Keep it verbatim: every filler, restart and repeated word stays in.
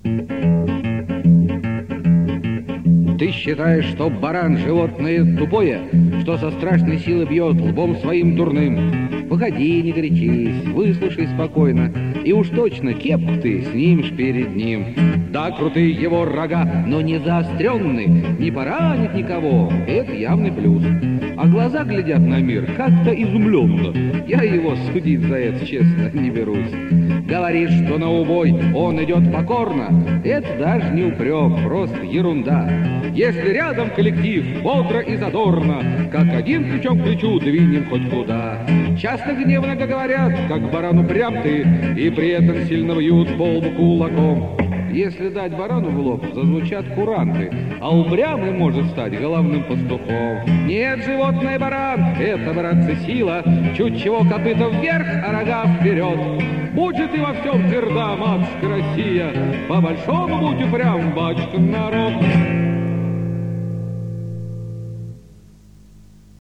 Ты считаешь, что баран животное тупое, что со страшной силы бьет лбом своим дурным? Погоди, не горячись, выслушай спокойно, и уж точно кеп ты снимешь перед ним. Да, крутые его рога, но не заостренные, не поранит никого, это явный плюс. А глаза глядят на мир как-то изумленно. Я его судить за это, честно, не берусь. Говорит, что на убой он идет покорно, это даже не упрек, просто ерунда. Если рядом коллектив бодро и задорно, как один плечом к плечу двинем хоть куда. Часто гневно говорят, как барану прям ты, и при этом сильно бьют по лбу кулаком. Если дать барану в лоб, зазвучат куранты, а упрямый может стать головным пастухом. Нет, животное баран, это, братцы, сила, чуть чего копыта вверх, а рога вперед. Будет и во всем тверда матушка Россия, по-большому будь упрям, батюшка народ.